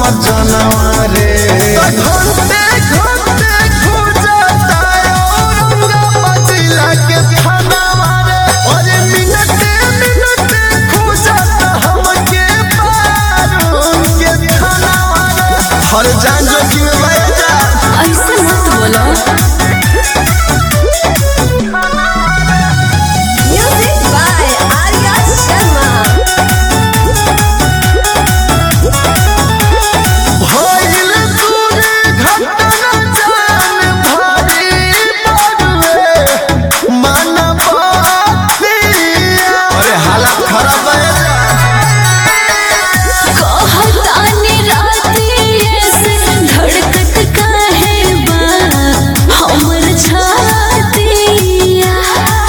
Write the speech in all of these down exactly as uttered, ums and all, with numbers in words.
हमर जनवा रे घंटे घंटे खोजता औरंगाबाद जिला के थानावा रे अरे मिनटे मिनटे खोजता हमके बारून के थानावा रे हर जान जो की में जा ऐसे मत बोलो। Music by Arya Sharma. भइल तूने घटना जान भारी बड़वे मनबातिया अरे हालत खराब है कहतानी रातिये से धड़कत काहे बा हमर छातिया।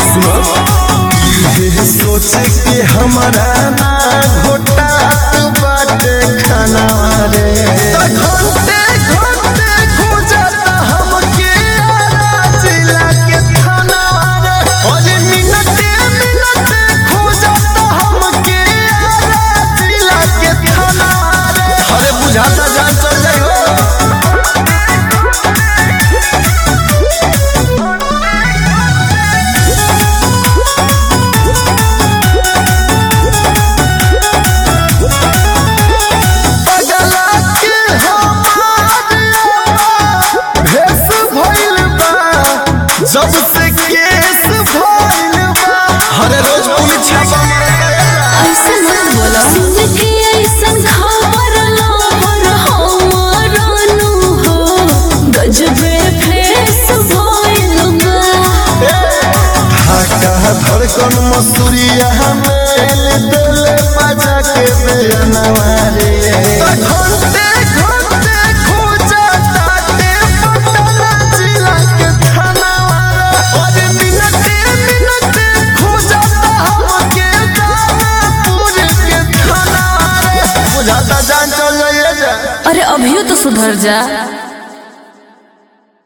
ये सोच के हमारा ना घोटा बाटे खाना रे घंटे घंटे खोजता हमके आरा जिला के थाना रे अरे मिनटे मिनटे खोजता हमके आरा जिला के थाना रे अरे बुझाता जान चल जाई हो पगला के भेस भइल बा जब से केस भइल बा हरे रोज पुलिस छापा मारता ऐसे मत बोलो। सुन के ऐसन खबर लहर हमर नु हो गजबे फेस भइल बा। ढाका धड़कन मसूरिया मेल दिल बजा के बेनवा रे घंटे घंटे खोजता ते पटना जिला के थानावा रे अरे मिनटे मिनटे खोजता हमके दानापुर के थानावा रे बुझाता जान चल जाइए जा अरे अभियो तो सुधर जा।